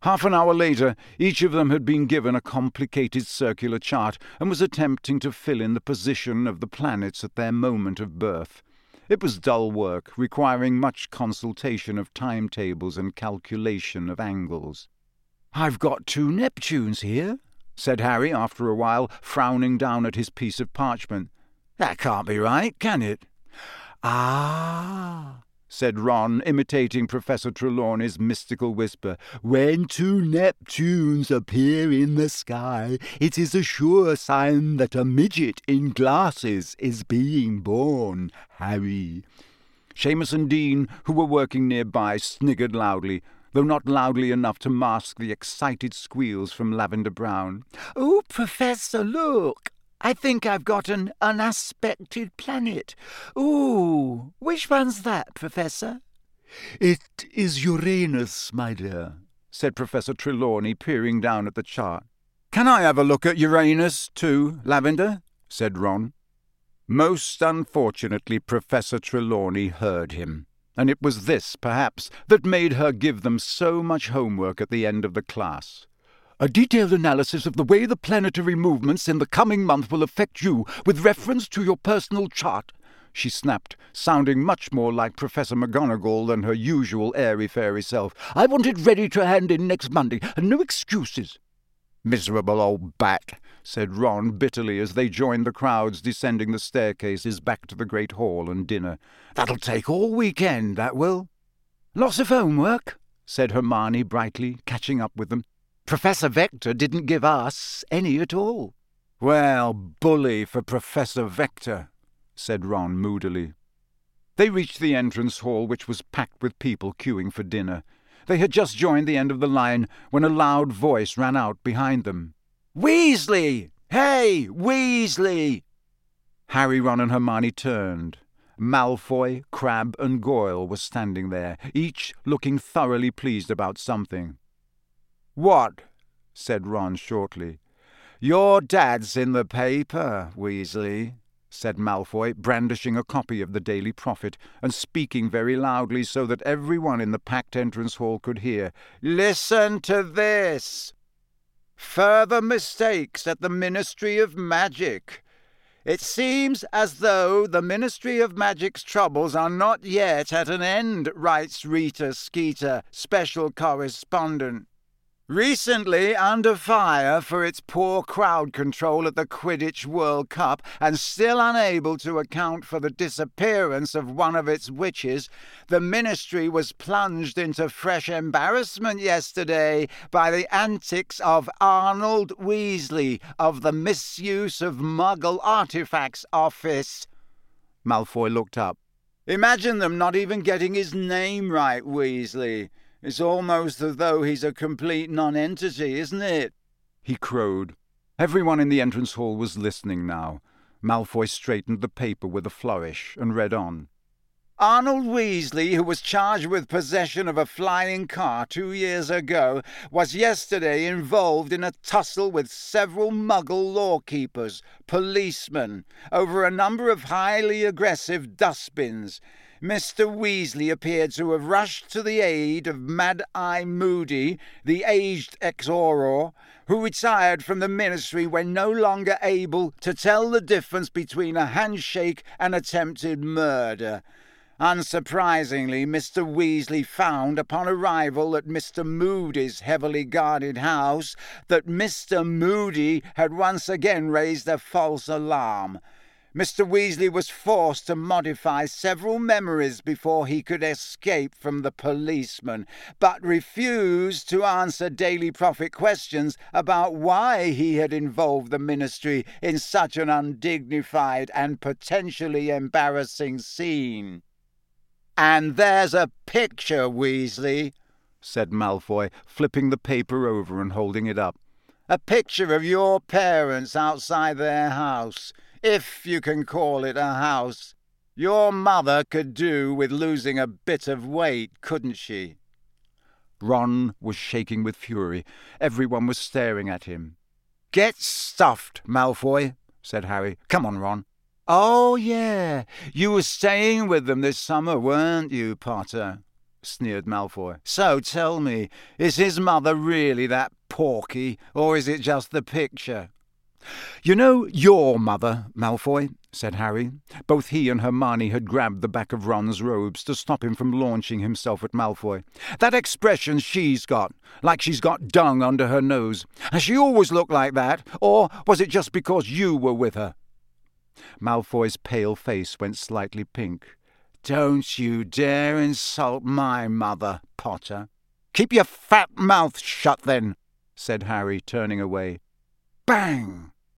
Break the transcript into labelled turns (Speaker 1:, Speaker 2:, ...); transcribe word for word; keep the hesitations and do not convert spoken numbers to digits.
Speaker 1: Half an hour later, each of them had been given a complicated circular chart and was attempting to fill in the position of the planets at their moment of birth. It was dull work, requiring much consultation of timetables and calculation of angles. "I've got two Neptunes here," said Harry after a while, frowning down at his piece of parchment. "That can't be right, can it?" "Ah," said Ron, imitating Professor Trelawney's mystical whisper, "when two Neptunes appear in the sky, it is a sure sign that a midget in glasses is being born, Harry." Seamus and Dean, who were working nearby, sniggered loudly, though not loudly enough to mask the excited squeals from Lavender Brown. "Oh, Professor, look! I think I've got an unaspected planet. Ooh, which one's that, Professor?" "It is Uranus, my dear," said Professor Trelawney, peering down at the chart. "Can I have a look at Uranus, too, Lavender?" said Ron. Most unfortunately, Professor Trelawney heard him, and it was this, perhaps, that made her give them so much homework at the end of the class. "A detailed analysis of the way the planetary movements in the coming month will affect you with reference to your personal chart," she snapped, sounding much more like Professor McGonagall than her usual airy-fairy self. "I want it ready to hand in next Monday, and no excuses." "Miserable old bat," said Ron bitterly as they joined the crowds descending the staircases back to the great hall and dinner. "That'll take all weekend, that will." "Lots of homework," said Hermione brightly, catching up with them. "Professor Vector didn't give us any at all." "Well, bully for Professor Vector," said Ron moodily. They reached the entrance hall, which was packed with people queuing for dinner. They had just joined the end of the line when a loud voice ran out behind them. "Weasley! Hey, Weasley!" Harry, Ron and Hermione turned. Malfoy, Crabbe and Goyle were standing there, each looking thoroughly pleased about something. "What?" said Ron shortly. "Your dad's in the paper, Weasley," said Malfoy, brandishing a copy of the Daily Prophet and speaking very loudly so that everyone in the packed entrance hall could hear. "Listen to this. Further mistakes at the Ministry of Magic. It seems as though the Ministry of Magic's troubles are not yet at an end," writes Rita Skeeter, special correspondent. "Recently under fire for its poor crowd control at the Quidditch World Cup and still unable to account for the disappearance of one of its witches, the Ministry was plunged into fresh embarrassment yesterday by the antics of Arnold Weasley of the Misuse of Muggle Artifacts Office." Malfoy looked up. "Imagine them not even getting his name right, Weasley. It's almost as though he's a complete non-entity, isn't it?" he crowed. Everyone in the entrance hall was listening now. Malfoy straightened the paper with a flourish and read on. "Arnold Weasley, who was charged with possession of a flying car two years ago, was yesterday involved in a tussle with several Muggle lawkeepers, policemen, over a number of highly aggressive dustbins. Mister Weasley appeared to have rushed to the aid of Mad-Eye Moody, the aged ex-Auror, who retired from the Ministry when no longer able to tell the difference between a handshake and attempted murder. Unsurprisingly, Mister Weasley found upon arrival at Mister Moody's heavily guarded house that Mister Moody had once again raised a false alarm. Mister Weasley was forced to modify several memories before he could escape from the policeman, but refused to answer Daily Prophet questions about why he had involved the Ministry in such an undignified and potentially embarrassing scene." "And there's a picture, Weasley," said Malfoy, flipping the paper over and holding it up. "A picture of your parents outside their house. If you can call it a house. Your mother could do with losing a bit of weight, couldn't she?" Ron was shaking with fury. Everyone was staring at him. "Get stuffed, Malfoy," said Harry. "Come on, Ron." "Oh, yeah, you were staying with them this summer, weren't you, Potter?" sneered Malfoy. "So tell me, is his mother really that porky, or is it just the picture?" "You know your mother, Malfoy," said Harry. Both he and Hermione had grabbed the back of Ron's robes to stop him from launching himself at Malfoy. "That expression she's got, like she's got dung under her nose. Has she always looked like that, or was it just because you were with her?" Malfoy's pale face went slightly pink. "Don't you dare insult my mother, Potter." "Keep your fat mouth shut, then," said Harry, turning away. Bang!